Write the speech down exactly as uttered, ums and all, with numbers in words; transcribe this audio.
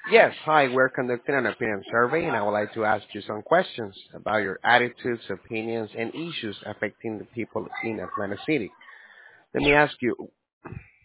Yes, hi, we're conducting an opinion survey and I would like to ask you some questions about your attitudes, opinions, and issues affecting the people in Atlanta City. Let me ask you,